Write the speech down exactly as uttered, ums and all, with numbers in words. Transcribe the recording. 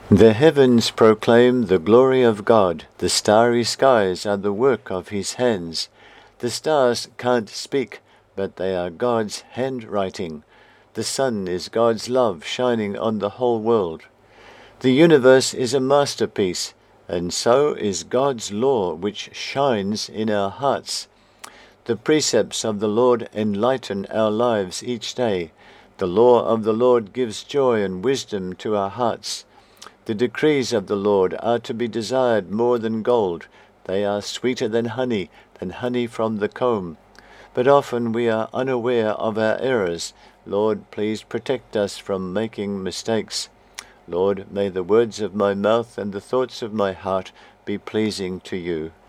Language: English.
The heavens proclaim the glory of God. The starry skies are the work of his hands. The stars can't speak, but they are God's handwriting. The sun is God's love shining on the whole world. The universe is a masterpiece, and so is God's law which shines in our hearts. The precepts of the Lord enlighten our lives each day. The law of the Lord gives joy and wisdom to our hearts. The decrees of the Lord are to be desired more than gold. They are sweeter than honey, than honey from the comb. But often we are unaware of our errors. Lord, please protect us from making mistakes. Lord, may the words of my mouth and the thoughts of my heart be pleasing to you.